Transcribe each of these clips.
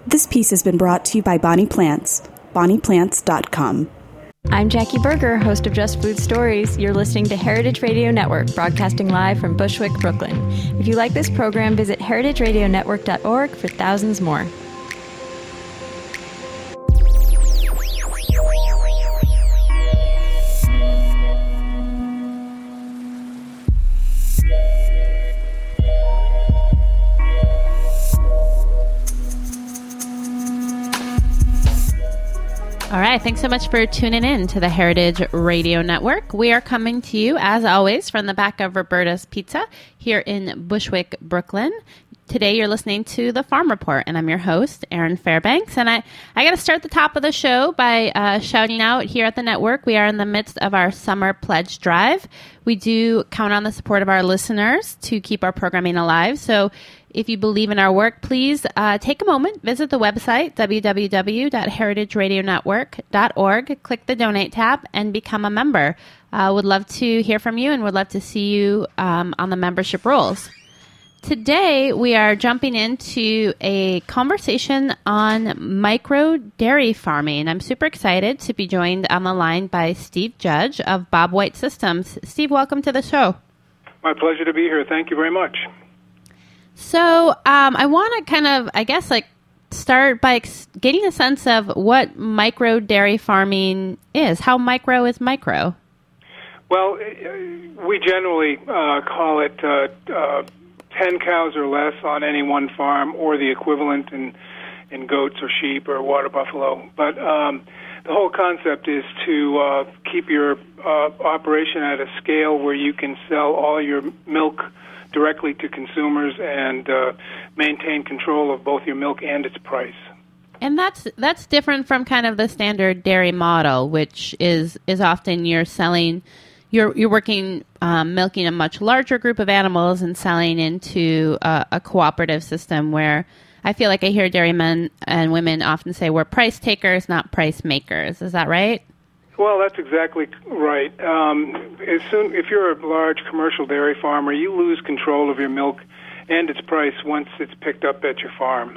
This piece has been brought to you by Bonnie Plants, bonnieplants.com. I'm Jackie Berger, host of Just Food Stories. You're listening to Heritage Radio Network, broadcasting live from Bushwick, Brooklyn. If you like this program, visit heritageradionetwork.org for thousands more. All right, thanks so much for tuning in to the Heritage Radio Network. We are coming to you, as always, from the back of Roberta's Pizza here in Bushwick, Brooklyn. Today you're listening to The Farm Report, and I'm your host, Erin Fairbanks. And I got to start the top of the show by shouting out here at the network. We are in the midst of our summer pledge drive. We do count on the support of our listeners to keep our programming alive. So if you believe in our work, please take a moment, visit the website, www.heritageradionetwork.org, click the Donate tab, and become a member. Would love to hear from you and would love to see you on the membership rolls. Today, we are jumping into a conversation on micro dairy farming. I'm super excited to be joined on the line by Steve Judge of Bob White Systems. Steve, welcome to the show. My pleasure to be here. Thank you very much. So I want to kind of, start by getting a sense of what micro dairy farming is. How micro is micro? Well, we generally call it 10 cows or less on any one farm, or the equivalent in goats or sheep or water buffalo. But the whole concept is to keep your operation at a scale where you can sell all your milk directly to consumers and maintain control of both your milk and its price. And that's different from kind of the standard dairy model, which is often you're selling, you're working milking a much larger group of animals and selling into a cooperative system where I feel like I hear dairymen and women often say we're price takers, not price makers. Is that right? Well, that's exactly right. If you're a large commercial dairy farmer, you lose control of your milk and its price once it's picked up at your farm.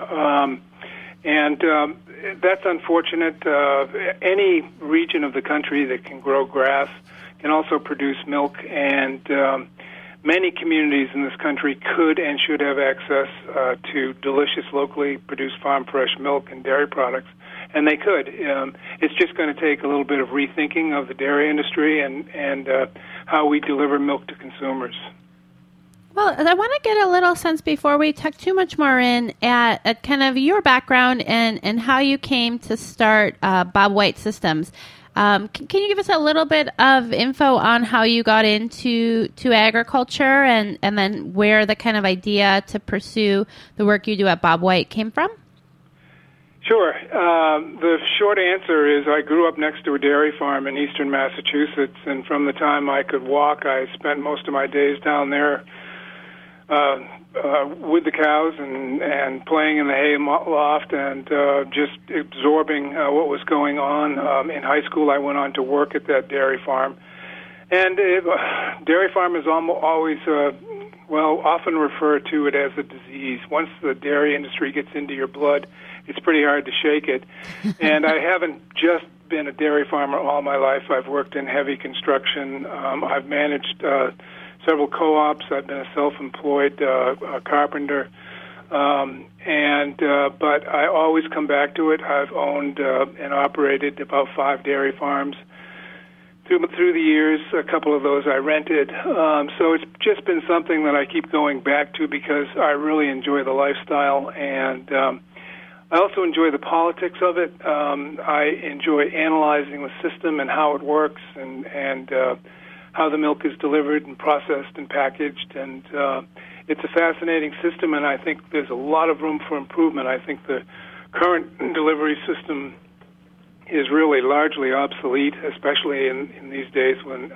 And that's unfortunate. Any region of the country that can grow grass can also produce milk, and many communities in this country could and should have access to delicious, locally produced farm-fresh milk and dairy products. And they could. It's just going to take a little bit of rethinking of the dairy industry and how we deliver milk to consumers. Well, I want to get a little sense before we tuck too much more in at kind of your background and how you came to start Bob White Systems. Can you give us a little bit of info on how you got into agriculture and then where the kind of idea to pursue the work you do at Bob White came from? Sure. The short answer is I grew up next to a dairy farm in eastern Massachusetts, and from the time I could walk, I spent most of my days down there with the cows and playing in the hay loft and just absorbing what was going on. In high school, I went on to work at that dairy farm. And dairy farm is always, often referred to it as a disease. Once the dairy industry gets into your blood, it's pretty hard to shake it. And I haven't just been a dairy farmer all my life. I've worked in heavy construction. I've managed several co-ops. I've been a self-employed carpenter. But I always come back to it. I've owned and operated about 5 dairy farms. Through the years, a couple of those I rented. So it's just been something that I keep going back to because I really enjoy the lifestyle, and I also enjoy the politics of it. I enjoy analyzing the system and how it works and how the milk is delivered and processed and packaged. And it's a fascinating system, and I think there's a lot of room for improvement. I think the current delivery system is really largely obsolete, especially in these days when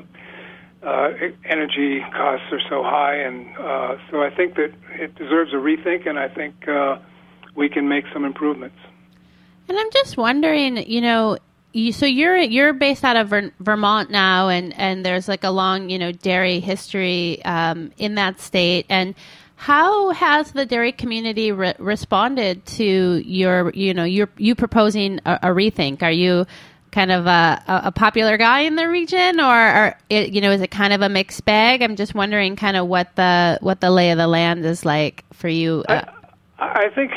energy costs are so high. And so I think that it deserves a rethink, and I think we can make some improvements. And I'm just wondering, so you're based out of Vermont now, and there's like a long, dairy history in that state. And How has the dairy community responded to you proposing a rethink? Are you kind of a popular guy in the region, or is it kind of a mixed bag? I'm just wondering kind of what the lay of the land is like for you. I think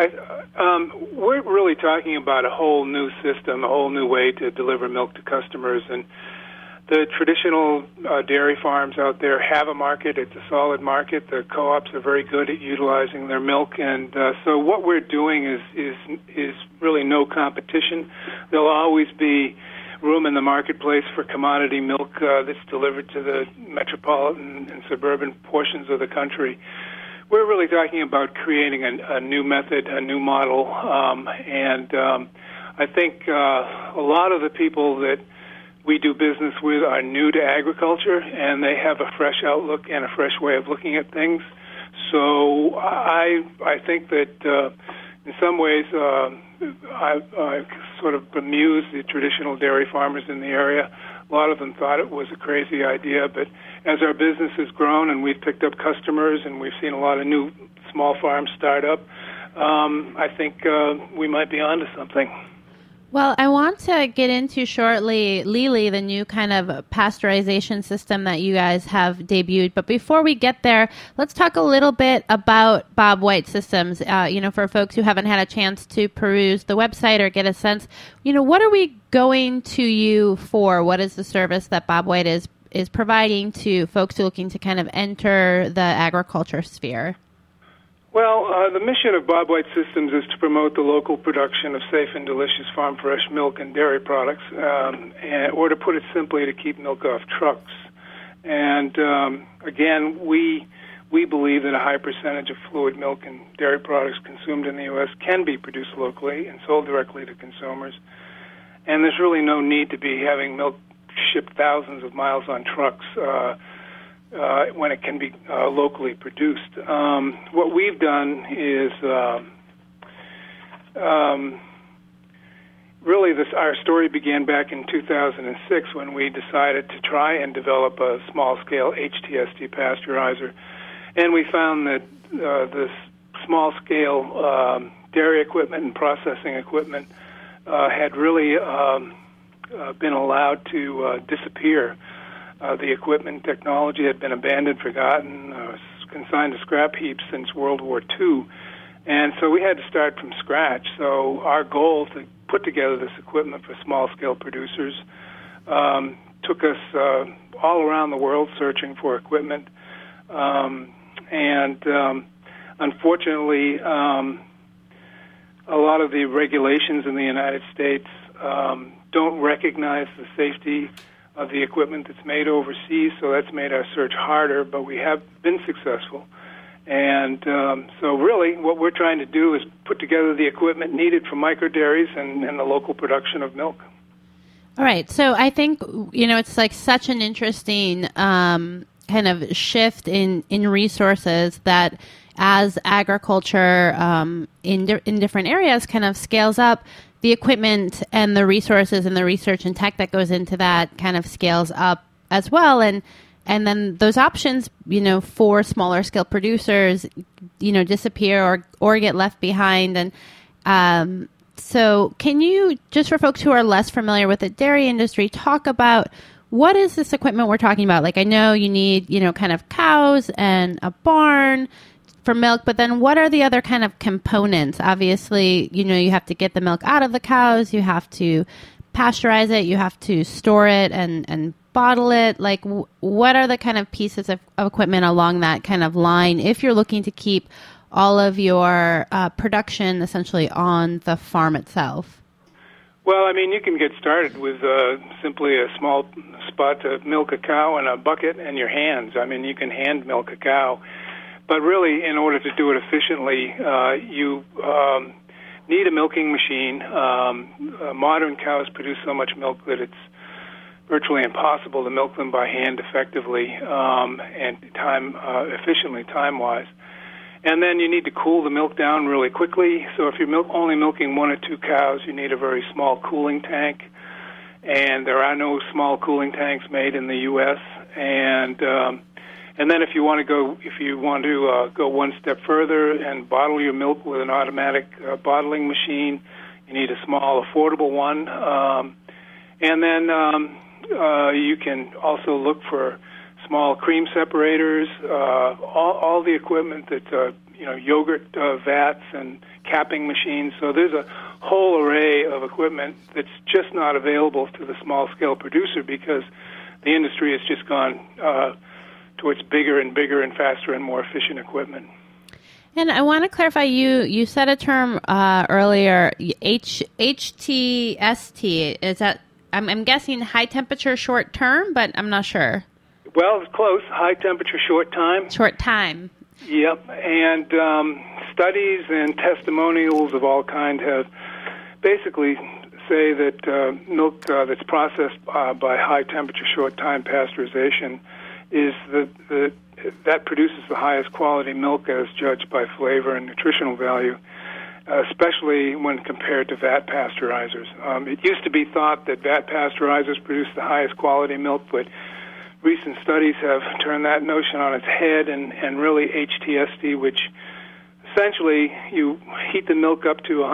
we're really talking about a whole new system, a whole new way to deliver milk to customers. And the traditional dairy farms out there have a market. It's a solid market. The co-ops are very good at utilizing their milk. And so what we're doing is really no competition. There'll always be room in the marketplace for commodity milk that's delivered to the metropolitan and suburban portions of the country. We're really talking about creating a new method, a new model, and I think a lot of the people that we do business with are new to agriculture, and they have a fresh outlook and a fresh way of looking at things. So I think that in some ways I sort of bemused the traditional dairy farmers in the area. A lot of them thought it was a crazy idea, but as our business has grown and we've picked up customers and we've seen a lot of new small farms start up, I think we might be onto something. Well, I want to get into shortly, Lili, the new kind of pasteurization system that you guys have debuted. But before we get there, let's talk a little bit about Bob White Systems. For folks who haven't had a chance to peruse the website or get a sense, what are we going to you for? What is the service that Bob White is providing to folks who are looking to kind of enter the agriculture sphere? Well, the mission of Bob White Systems is to promote the local production of safe and delicious farm fresh milk and dairy products, or to put it simply, to keep milk off trucks. And again, we believe that a high percentage of fluid milk and dairy products consumed in the U.S. can be produced locally and sold directly to consumers. And there's really no need to be having milk shipped thousands of miles on trucks when it can be locally produced. What we've done is our story began back in 2006 when we decided to try and develop a small-scale HTST pasteurizer, and we found that this small-scale dairy equipment and processing equipment had really been allowed to disappear. The equipment technology had been abandoned, forgotten, consigned to scrap heaps since World War II. And so we had to start from scratch. So our goal to put together this equipment for small-scale producers took us all around the world searching for equipment. Unfortunately, a lot of the regulations in the United States don't recognize the safety of the equipment that's made overseas, so that's made our search harder, but we have been successful. And so really what we're trying to do is put together the equipment needed for microdairies and the local production of milk. All right. So I think, it's like such an interesting kind of shift in resources that as agriculture in different areas kind of scales up, the equipment and the resources and the research and tech that goes into that kind of scales up as well. And then those options, for smaller scale producers, disappear or get left behind. And so can you, just for folks who are less familiar with the dairy industry, talk about what is this equipment we're talking about? Like, I know you need, kind of cows and a barn for milk, but then what are the other kind of components? Obviously, you have to get the milk out of the cows, you have to pasteurize it, you have to store it and bottle it. Like, what are the kind of pieces of equipment along that kind of line if you're looking to keep all of your production essentially on the farm itself? Well, you can get started with simply a small spot to milk a cow in a bucket and your hands. You can hand milk a cow. But really, in order to do it efficiently, you need a milking machine. Modern cows produce so much milk that it's virtually impossible to milk them by hand effectively and efficiently, time-wise. And then you need to cool the milk down really quickly. So if you're only milking one or two cows, you need a very small cooling tank. And there are no small cooling tanks made in the U.S. And And then if you want to go one step further and bottle your milk with an automatic bottling machine, you need a small, affordable one. And then you can also look for small cream separators, all the equipment that yogurt vats and capping machines. So there's a whole array of equipment that's just not available to the small-scale producer because the industry has just gone towards bigger and bigger and faster and more efficient equipment. And I want to clarify, you said a term earlier, HTST. Is that, I'm guessing high temperature short term, but I'm not sure. Well, it's close. High temperature short time. Short time. Yep. And studies and testimonials of all kinds have basically say that milk that's processed by high temperature short time pasteurization is that produces the highest quality milk as judged by flavor and nutritional value, especially when compared to vat pasteurizers. It used to be thought that vat pasteurizers produce the highest quality milk, but recent studies have turned that notion on its head, and really HTST, which essentially you heat the milk up to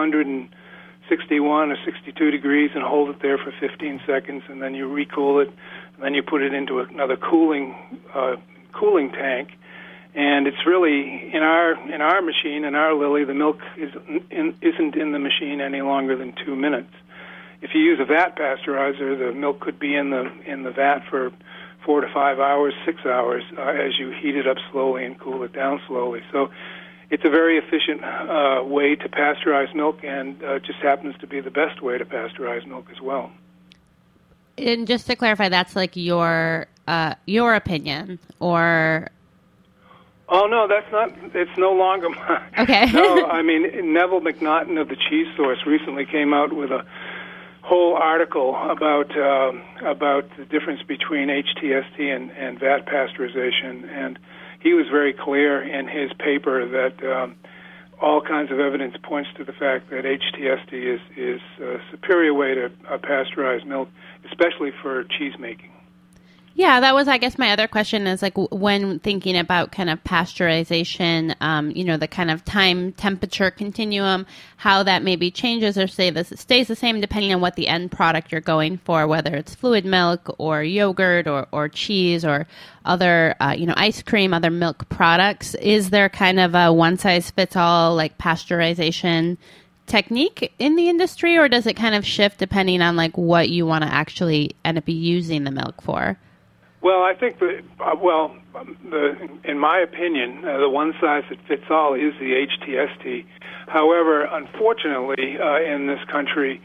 161 or 62 degrees and hold it there for 15 seconds, and then you recool it, and then you put it into another cooling tank. And it's really in our machine, in our Lily, the milk isn't in the machine any longer than 2 minutes. If you use a vat pasteurizer, the milk could be in the vat for 4 to 5 hours, 6 hours, as you heat it up slowly and cool it down slowly. So it's a very efficient way to pasteurize milk, and just happens to be the best way to pasteurize milk as well. And just to clarify, that's like your opinion, or? Oh no, that's not. It's no longer mine. Okay. No, I mean Neville McNaughton of the Cheese Source recently came out with a whole article about the difference between HTST and vat pasteurization, and he was very clear in his paper that all kinds of evidence points to the fact that HTST is a superior way to pasteurize milk, especially for cheese making. Yeah, that was, I guess, my other question is, like, when thinking about kind of pasteurization, the kind of time temperature continuum, how that maybe changes or stays the same depending on what the end product you're going for, whether it's fluid milk or yogurt or cheese or other, ice cream, other milk products. Is there kind of a one-size-fits-all, like, pasteurization technique in the industry, or does it kind of shift depending on, like, what you want to actually end up using the milk for? Well, I think in my opinion, the one-size-that-fits-all is the HTST. However, unfortunately, in this country,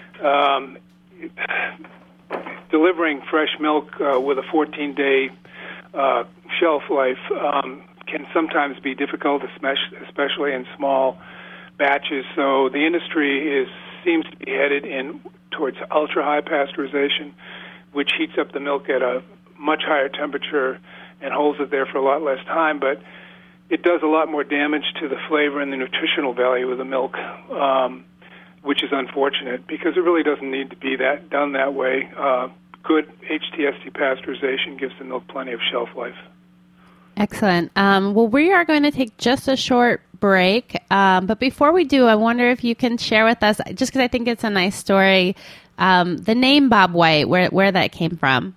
delivering fresh milk with a 14-day shelf life can sometimes be difficult, especially in small batches. So the industry seems to be headed towards ultra-high pasteurization, which heats up the milk at a much higher temperature and holds it there for a lot less time, but it does a lot more damage to the flavor and the nutritional value of the milk, which is unfortunate because it really doesn't need to be done that way. Good HTST pasteurization gives the milk plenty of shelf life. Excellent. Well, we are going to take just a short break, but before we do, I wonder if you can share with us, just because I think it's a nice story, the name Bob White, where that came from.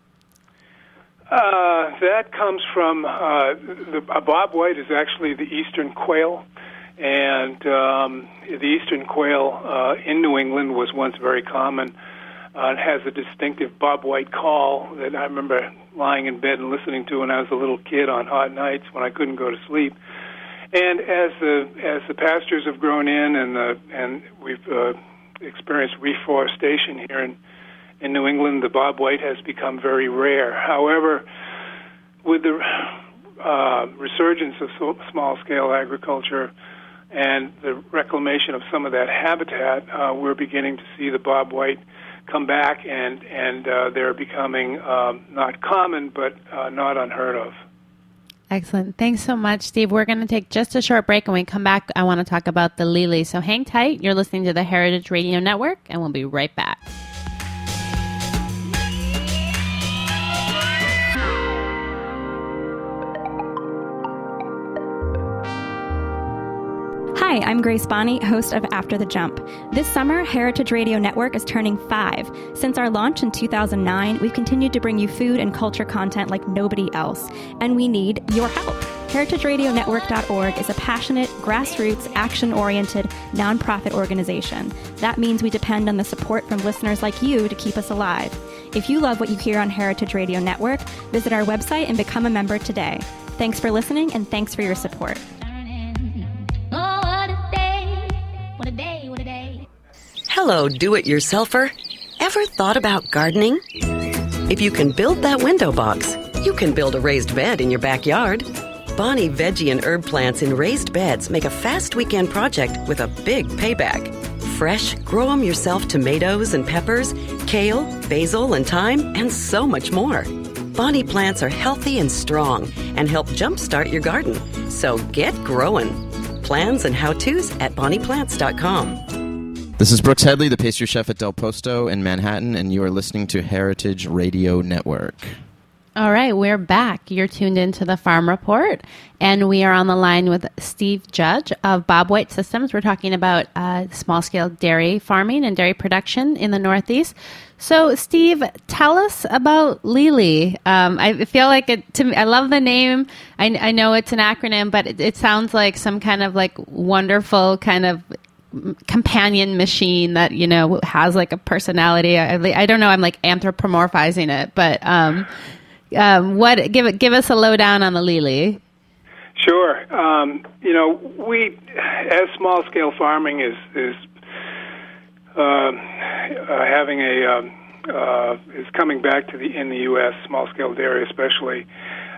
That comes from Bob White is actually the eastern quail, and the eastern quail in New England was once very common. It has a distinctive Bob White call that I remember lying in bed and listening to when I was a little kid on hot nights when I couldn't go to sleep. And as the pastures have grown in and we've experienced reforestation here in New England, the Bob White has become very rare. However, with the resurgence of small-scale agriculture and the reclamation of some of that habitat, we're beginning to see the Bob White come back, and they're becoming not common, but not unheard of. Excellent. Thanks so much, Steve. We're going to take just a short break, and when we come back, I want to talk about the Lily. So hang tight. You're listening to the Heritage Radio Network, and we'll be right back. Hi, I'm Grace Bonney, host of After the Jump. This summer, Heritage Radio Network is turning 5. Since our launch in 2009, we've continued to bring you food and culture content like nobody else, and we need your help. HeritageRadioNetwork.org is a passionate, grassroots, action-oriented, nonprofit organization. That means we depend on the support from listeners like you to keep us alive. If you love what you hear on Heritage Radio Network, visit our website and become a member today. Thanks for listening, and thanks for your support. Hello, do-it-yourselfer. Ever thought about gardening? If you can build that window box, you can build a raised bed in your backyard. Bonnie veggie and herb plants in raised beds make a fast weekend project with a big payback. Fresh, grow-them-yourself tomatoes and peppers, kale, basil and thyme, and so much more. Bonnie plants are healthy and strong and help jumpstart your garden. So get growing. Plans and how-tos at bonnieplants.com. This is Brooks Headley, the pastry chef at Del Posto in Manhattan, and you are listening to Heritage Radio Network. All right, we're back. You're tuned into the Farm Report, and we are on the line with Steve Judge of Bob White Systems. We're talking about small-scale dairy farming and dairy production in the Northeast. So, Steve, tell us about Lili. I feel like I love the name. I know it's an acronym, but it sounds like some kind of like wonderful kind of companion machine that, you know, has like a personality. I don't know. I'm like anthropomorphizing it, but give us a lowdown on the Lili. Sure. You know, we, as small scale farming is having is coming back to in the U.S. small scale dairy especially.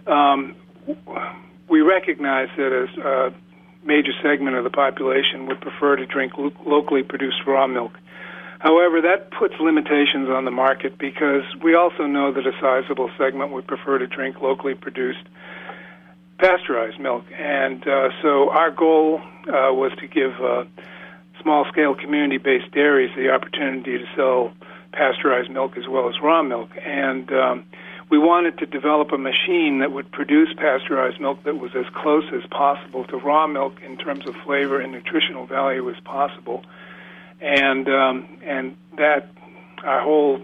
We recognize that as a major segment of the population would prefer to drink locally produced raw milk. However, that puts limitations on the market because we also know that a sizable segment would prefer to drink locally produced pasteurized milk. And so our goal was to give small-scale community-based dairies the opportunity to sell pasteurized milk as well as raw milk. And we wanted to develop a machine that would produce pasteurized milk that was as close as possible to raw milk in terms of flavor and nutritional value as possible. And that our whole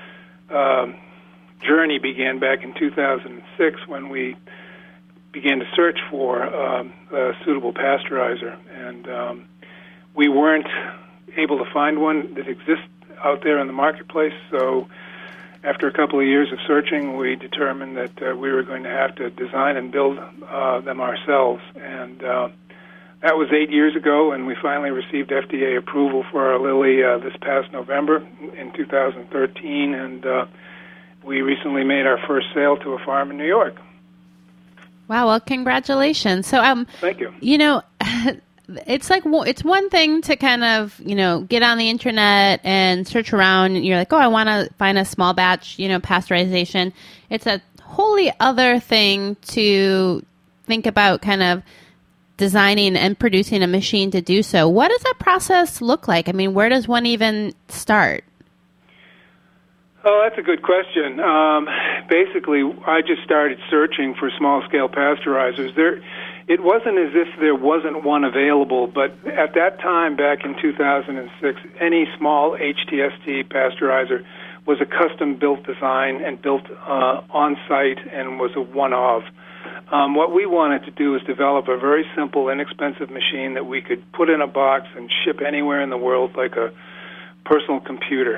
journey began back in 2006 when we began to search for a suitable pasteurizer, and we weren't able to find one that exists out there in the marketplace. So after a couple of years of searching, we determined that we were going to have to design and build them ourselves, and that was 8 years ago, and we finally received FDA approval for our Lili this past November in 2013, and we recently made our first sale to a farm in New York. Wow, well, congratulations. So, thank you. You know, it's like, it's one thing to kind of, you know, get on the internet and search around, and you're like, oh, I want to find a small batch, you know, pasteurization. It's a wholly other thing to think about kind of designing and producing a machine to do so. What does that process look like? I mean, where does one even start? Oh, that's a good question. Basically, I just started searching for small-scale pasteurizers. It wasn't as if there wasn't one available, but at that time, back in 2006, any small HTST pasteurizer was a custom-built design and built on-site and was a one-of. What we wanted to do is develop a very simple, inexpensive machine that we could put in a box and ship anywhere in the world like a personal computer.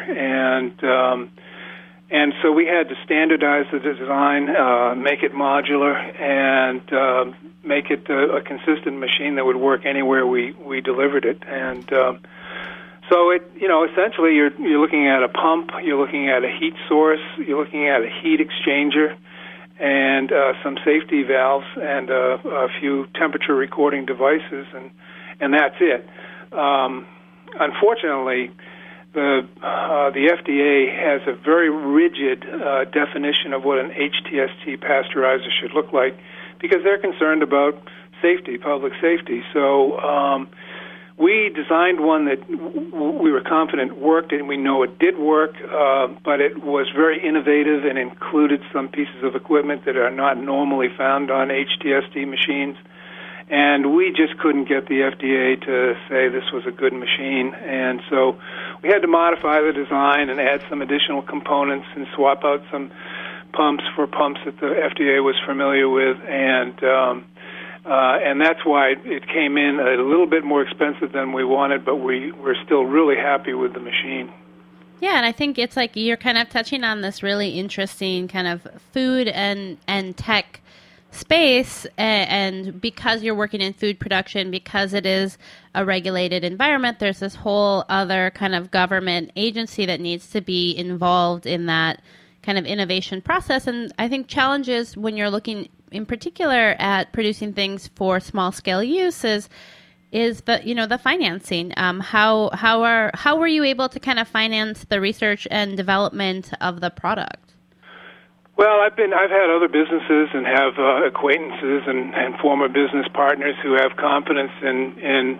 And so we had to standardize the design, make it modular, and make it a consistent machine that would work anywhere we delivered it. And so it, you know, essentially you're looking at a pump, you're looking at a heat source, you're looking at a heat exchanger, and some safety valves and a few temperature recording devices, and that's it. Unfortunately, the FDA has a very rigid definition of what an HTST pasteurizer should look like because they're concerned about safety, public safety. So we designed one that we were confident worked, and we know it did work, but it was very innovative and included some pieces of equipment that are not normally found on HTST machines. And we just couldn't get the FDA to say this was a good machine. And so we had to modify the design and add some additional components and swap out some pumps for pumps that the FDA was familiar with. And that's why it came in a little bit more expensive than we wanted, but we're still really happy with the machine. Yeah, and I think it's like you're kind of touching on this really interesting kind of food and tech space, and because you're working in food production, because it is a regulated environment, there's this whole other kind of government agency that needs to be involved in that kind of innovation process. And I think challenges when you're looking in particular at producing things for small scale use is the financing. How were you able to kind of finance the research and development of the product? Well, I've had other businesses and have acquaintances and former business partners who have confidence in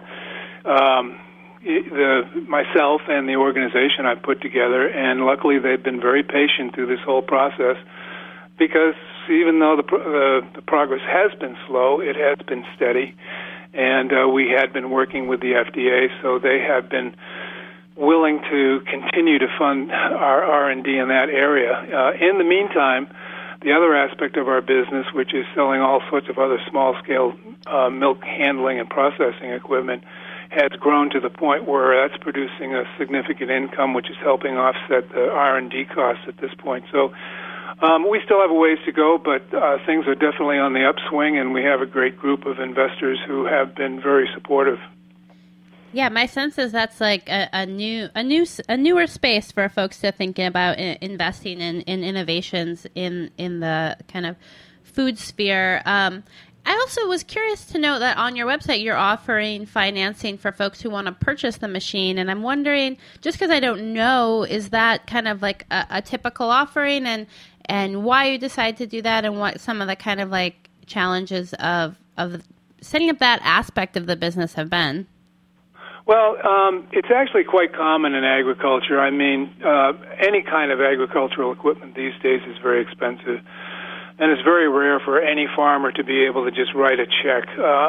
myself and the organization I've put together, and luckily they've been very patient through this whole process, because even though the progress has been slow, it has been steady, and we had been working with the FDA, so they have been willing to continue to fund our R&D in that area. In the meantime, the other aspect of our business, which is selling all sorts of other small-scale milk handling and processing equipment, has grown to the point where that's producing a significant income, which is helping offset the R&D costs at this point. So we still have a ways to go, but things are definitely on the upswing, and we have a great group of investors who have been very supportive. Yeah, my sense is that's like a newer space for folks to think about investing in innovations in the kind of food sphere. I also was curious to know that on your website you're offering financing for folks who want to purchase the machine, and I'm wondering, just because I don't know, is that kind of like a typical offering, and why you decide to do that, and what some of the kind of like challenges of setting up that aspect of the business have been? Well, it's actually quite common in agriculture. I mean, any kind of agricultural equipment these days is very expensive, and it's very rare for any farmer to be able to just write a check.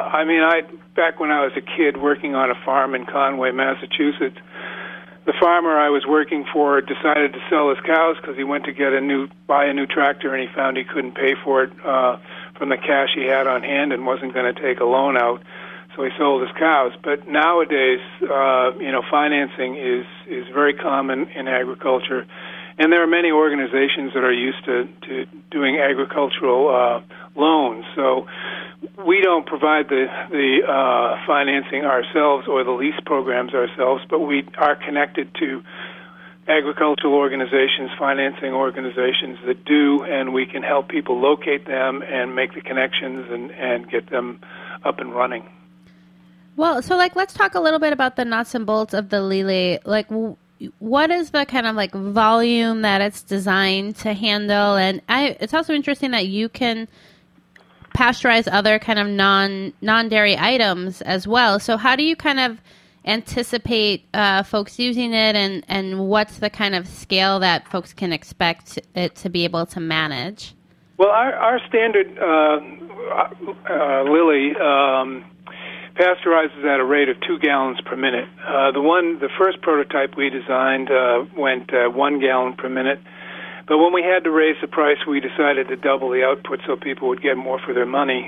Back when I was a kid working on a farm in Conway, Massachusetts, the farmer I was working for decided to sell his cows because he went to buy a new tractor, and he found he couldn't pay for it from the cash he had on hand and wasn't going to take a loan out. So he sold his cows. But nowadays, financing is very common in agriculture, and there are many organizations that are used to doing agricultural loans. So we don't provide the financing ourselves or the lease programs ourselves, but we are connected to agricultural organizations, financing organizations that do, and we can help people locate them and make the connections and get them up and running. Well, so let's talk a little bit about the nuts and bolts of the Lili. What is the kind of volume that it's designed to handle? And it's also interesting that you can pasteurize other kind of non-dairy items as well. So how do you kind of anticipate folks using it, and what's the kind of scale that folks can expect it to be able to manage? Well, our standard Lili pasteurizes at a rate of 2 gallons per minute. The first prototype we designed went 1 gallon per minute, but when we had to raise the price, we decided to double the output so people would get more for their money.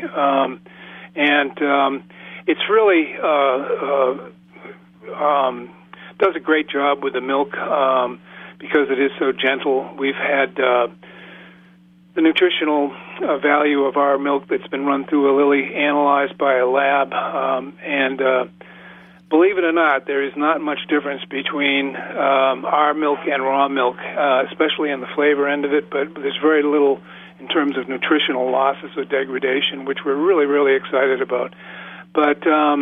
It's really does a great job with the milk because it is so gentle. We've had the nutritional value of our milk that's been run through a Lili analyzed by a lab, and believe it or not, there is not much difference between our milk and raw milk, especially in the flavor end of it, but there's very little in terms of nutritional losses or degradation, which we're really, really excited about. But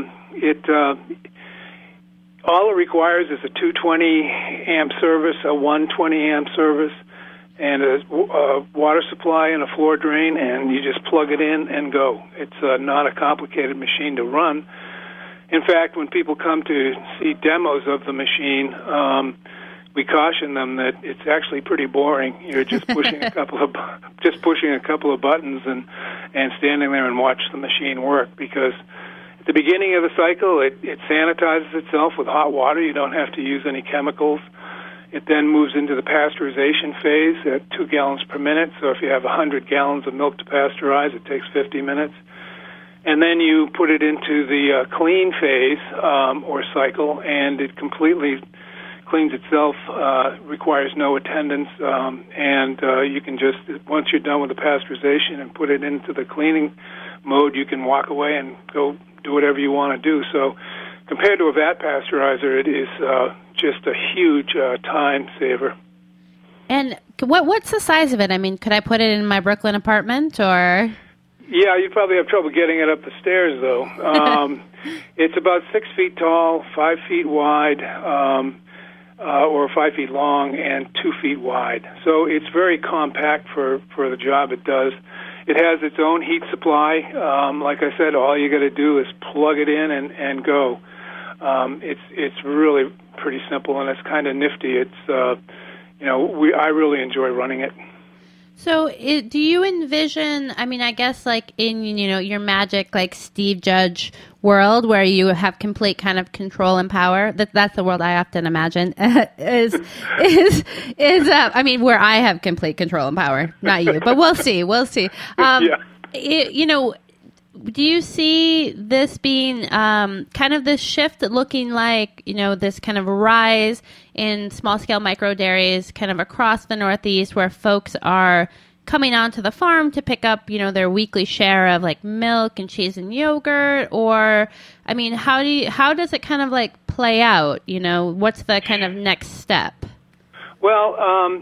all it requires is a 220 amp service, a 120 amp service, and a water supply and a floor drain, and you just plug it in and go. It's not a complicated machine to run. In fact, when people come to see demos of the machine, we caution them that it's actually pretty boring. You're just pushing a couple of buttons and standing there and watch the machine work, because at the beginning of the cycle it sanitizes itself with hot water. You don't have to use any chemicals. It then moves into the pasteurization phase at 2 gallons per minute. So if you have 100 gallons of milk to pasteurize, it takes 50 minutes. And then you put it into the clean phase or cycle, and it completely cleans itself, requires no attendance, and you can just, once you're done with the pasteurization and put it into the cleaning mode, you can walk away and go do whatever you want to do. So compared to a vat pasteurizer, it is just a huge time saver. And what's the size of it? I mean, could I put it in my Brooklyn apartment, or? Yeah, you'd probably have trouble getting it up the stairs, though. It's about 6 feet tall, 5 feet wide, or 5 feet long, and 2 feet wide. So it's very compact for the job it does. It has its own heat supply. Like I said, all you got to do is plug it in and go. It's really pretty simple, and it's kind of nifty. It's I really enjoy running it. So do you envision, I mean, I guess like in, your magic, like Steve Judge world where you have complete kind of control and power, that's the world I often imagine is where I have complete control and power, not you, but we'll see. Yeah. Do you see this being kind of this shift looking like, this kind of rise in small-scale micro-dairies kind of across the Northeast where folks are coming onto the farm to pick up, their weekly share of like milk and cheese and yogurt? Or, I mean, how does it kind of like play out? What's the kind of next step? Well,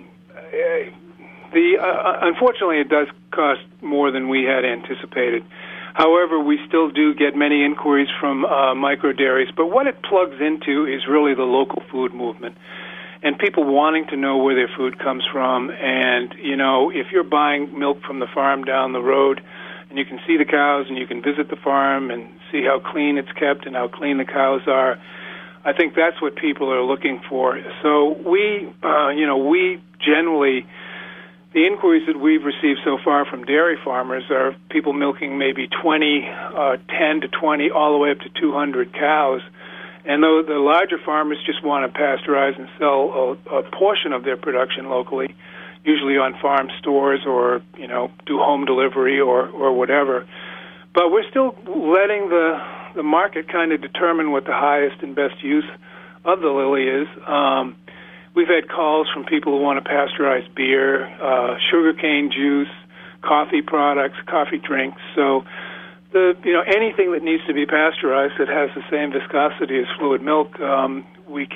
unfortunately, it does cost more than we had anticipated. However, we still do get many inquiries from micro dairies, but what it plugs into is really the local food movement and people wanting to know where their food comes from. And, if you're buying milk from the farm down the road and you can see the cows and you can visit the farm and see how clean it's kept and how clean the cows are, I think that's what people are looking for. So we generally... The inquiries that we've received so far from dairy farmers are people milking maybe 10 to 20, all the way up to 200 cows. And though the larger farmers just want to pasteurize and sell a portion of their production locally, usually on farm stores or, do home delivery or whatever. But we're still letting the market kind of determine what the highest and best use of the lily is. We've had calls from people who want to pasteurize beer, sugarcane juice, coffee products, coffee drinks. So, anything that needs to be pasteurized that has the same viscosity as fluid milk, the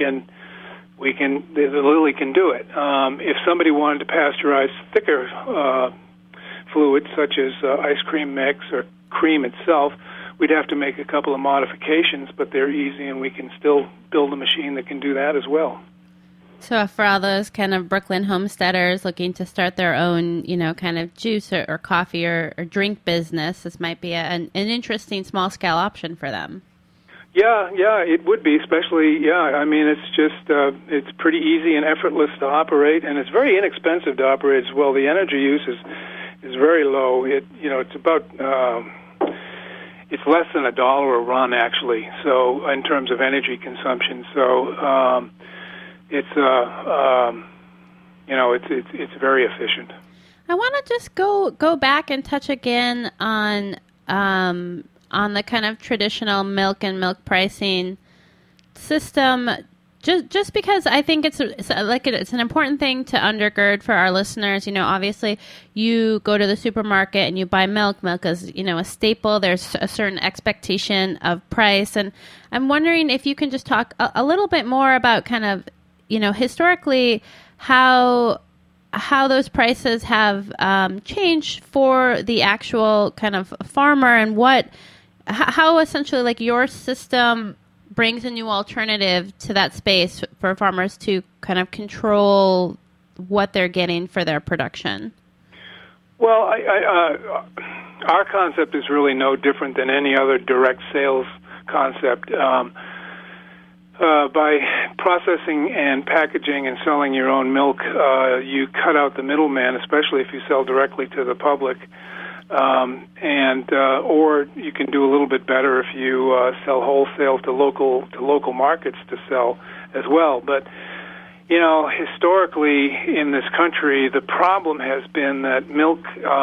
lily can do it. If somebody wanted to pasteurize thicker fluids such as ice cream mix or cream itself, we'd have to make a couple of modifications, but they're easy, and we can still build a machine that can do that as well. So for all those kind of Brooklyn homesteaders looking to start their own, kind of juice or coffee or drink business, this might be an interesting small-scale option for them. Yeah, it would be, especially, I mean, it's just, it's pretty easy and effortless to operate, and it's very inexpensive to operate as well. The energy use is very low. It's about, it's less than $1 a run, actually, so in terms of energy consumption. So, it's very efficient. I want to just go back and touch again on the kind of traditional milk and milk pricing system, just because I think it's an important thing to undergird for our listeners. Obviously, you go to the supermarket and you buy milk. Milk is a staple. There's a certain expectation of price, and I'm wondering if you can just talk a little bit more about kind of historically, how those prices have changed for the actual kind of farmer, and how essentially like your system brings a new alternative to that space for farmers to kind of control what they're getting for their production. Well, our concept is really no different than any other direct sales concept. by processing and packaging and selling your own milk, you cut out the middleman, especially if you sell directly to the public. Or you can do a little bit better if you sell wholesale to local markets to sell as well. But historically in this country, the problem has been that milk.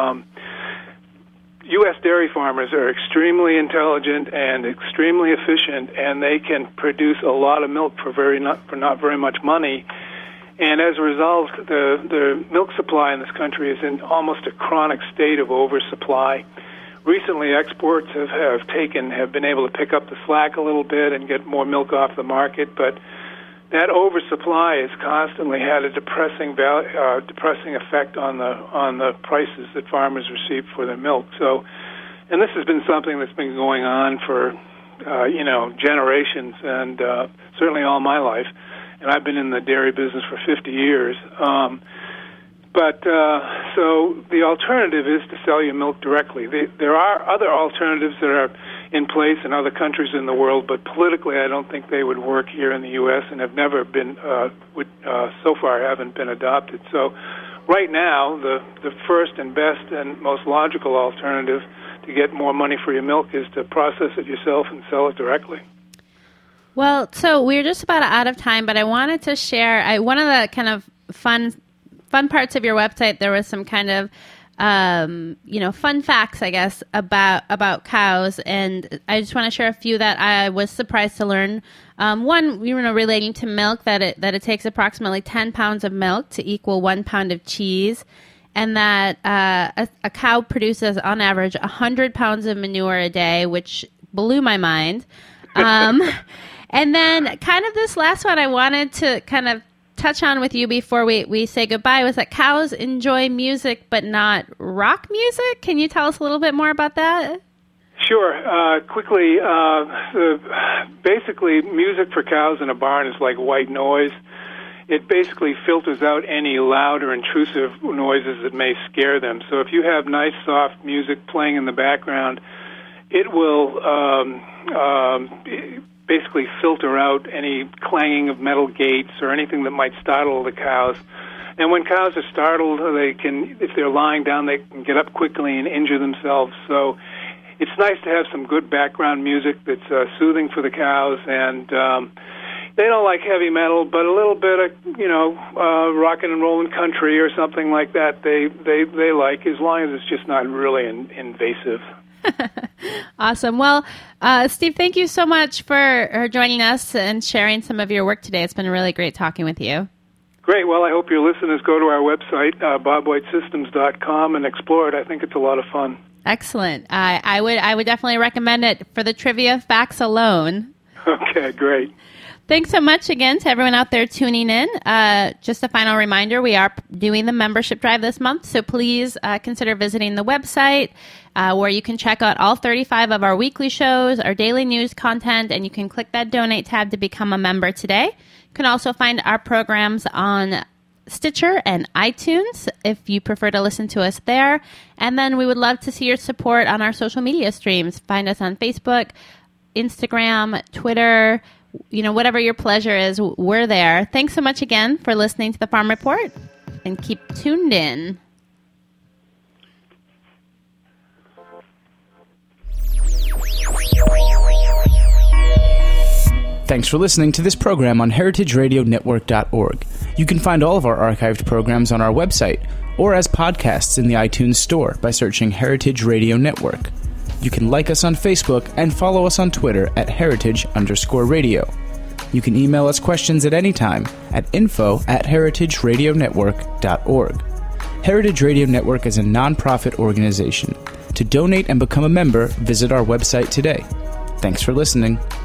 U.S. dairy farmers are extremely intelligent and extremely efficient, and they can produce a lot of milk for not very much money. And as a result, the milk supply in this country is in almost a chronic state of oversupply. Recently, exports have been able to pick up the slack a little bit and get more milk off the market, but that oversupply has constantly had a depressing effect on the prices that farmers receive for their milk. So, and this has been something that's been going on for generations, and certainly all my life. And I've been in the dairy business for 50 years. So the alternative is to sell your milk directly. There are other alternatives that are in place in other countries in the world, but politically I don't think they would work here in the U.S. and have never been, so far haven't been adopted. So right now, the first and best and most logical alternative to get more money for your milk is to process it yourself and sell it directly. Well, so we're just about out of time, but I wanted to share one of the kind of fun parts of your website. There was some kind of fun facts, I guess, about cows, and I just want to share a few that I was surprised to learn. One, relating to milk, that it takes approximately 10 pounds of milk to equal 1 pound of cheese, and that a cow produces on average 100 pounds of manure a day, which blew my mind. And then kind of this last one I wanted to kind of touch on with you before we say goodbye was that cows enjoy music but not rock music. Can you tell us a little bit more about that? Sure. Quickly, basically music for cows in a barn is like white noise. It basically filters out any loud or intrusive noises that may scare them. So if you have nice, soft music playing in the background, it will basically filter out any clanging of metal gates or anything that might startle the cows. And when cows are startled, if they're lying down, they can get up quickly and injure themselves. So it's nice to have some good background music that's soothing for the cows. And they don't like heavy metal, but a little bit of, rockin' and rollin' country or something like that they like, as long as it's just not really invasive. Awesome. Well, Steve, thank you so much for joining us and sharing some of your work today. It's been really great talking with you. Great. Well, I hope your listeners go to our website, bobwhitesystems.com, and explore it. I think it's a lot of fun. Excellent. I would definitely recommend it for the trivia facts alone. Okay, great. Thanks so much again to everyone out there tuning in. Just a final reminder, we are doing the membership drive this month, so please consider visiting the website where you can check out all 35 of our weekly shows, our daily news content, and you can click that donate tab to become a member today. You can also find our programs on Stitcher and iTunes if you prefer to listen to us there. And then we would love to see your support on our social media streams. Find us on Facebook, Instagram, Twitter, whatever your pleasure is, we're there. Thanks so much again for listening to the Farm Report, and keep tuned in. Thanks for listening to this program on heritageradionetwork.org. You can find all of our archived programs on our website or as podcasts in the iTunes Store by searching Heritage Radio Network. You can like us on Facebook and follow us on Twitter at @heritage_radio. You can email us questions at any time at info@heritageradionetwork.org. Heritage Radio Network is a non-profit organization. To donate and become a member, visit our website today. Thanks for listening.